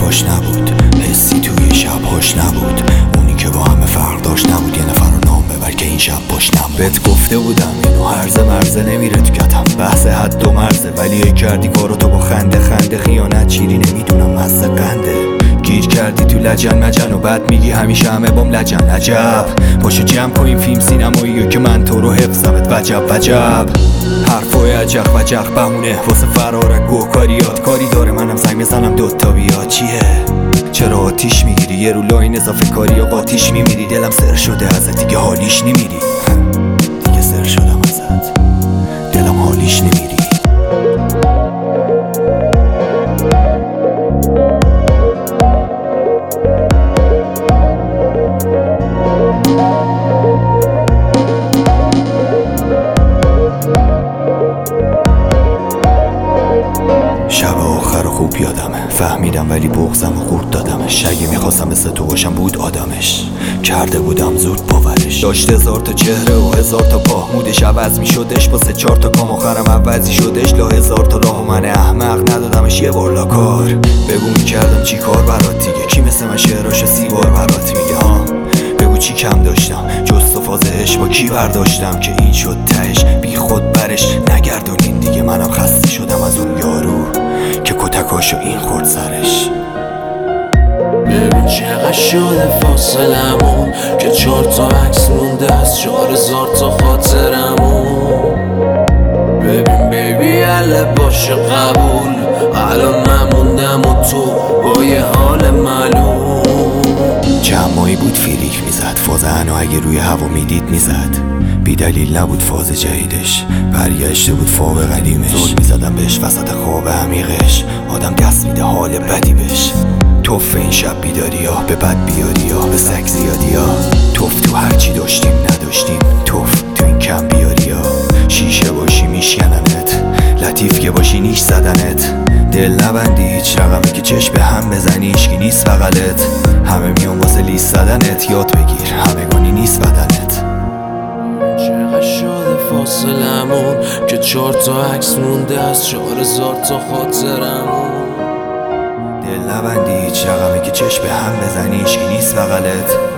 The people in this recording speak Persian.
هواش نبود، حسی توی شبهاش نبود. اونی که با همه فرق داشت نبود، یه نفر رو نام ببر که این شب باش نبود. بهت گفته بودم اینو هرزه مرزه نمیره تو کتم، بحث حد و مرزه. ولی کردی کارو تو با خنده خنده، خیانت چیری نمیدونم مزه قنده. گیر کردی تو لجن مجن و بعد میگی همیشه همه بام لجن. عجب پاشو جمع کنیم فیلم سینماییو که من تو رو حفظمت. وجب وجب حرفای عجق وجق بمونه واسه فرارک گوهکاریات. کاری داره منم زنگ میزنم دوتا بیاد. چیه چرا آتیش میگیری؟ یه رو لاین اضافه کاری یا قاتیش میمیری. دلم سر شده ازت دیگه حالیش نمیری. دیگه سر شدم ازت دلم حالیش نمیری. شب آخر رو خوب یادمه، فهمیدم ولی بغضم و قورت دادمش. اگه میخواستم مثل تو باشم بود آدمش، کرده بودم زود باورش. داشت 1000 تا چهره و 1000 تا پاه، مودش عوض میشدش با 3-4 تا کام. آخرم عوضی شدش لا 1000 تا راه و من احمق ندادمش یه بار لاکار. بگو میکردم چی کار برات دیگه، کی مثل من شعراشو 30 بار برات میگه ها. بگو چی کم داشتم جز تو فازش با کی برداشتم که این شد تهش. بی خود برش نگردونین دیگه، منم خسته شدم از اون یارو که کتکاشو این خورد سرش. ببین چقدر شده فاصلمون که 4 تا عکس مونده از 4000 تا خاطرمون. ببین بیبی اله باشه قبول، الان نموندم و تو با یه حال معلوم. جمعایی بود فیلیک میزد، فاز انا اگه روی هوا میدید میزد. بی دلیل نبود فاز جدیدش، برگشته بود فاو قدیمش. زود میزدم بهش وسط خواب عمیقش، آدم دست میده حال بدی بش. توف این شب بیداری ها به بد بیاری ها، به سگ زیادی ها. توف تو هرچی داشتیم نداشتیم، توف تو این کم بیاری ها. شیشه باشی میشکننت، لطیف که باشی نیش زدنت. دل نبندی هیچ رقمی که چشم به هم بزنی، هیچکی نیست بغلت. همه میون واسه لیست زدنت، یاد بگیر همگانی نیست بدنت. چقدر شده فاصلمون که 4 تا عکس مونده از 4000 تا خاطرمون. دل نبندی هیچ رقمی که چشم به هم بزنی، هیچکی نیست بغلت.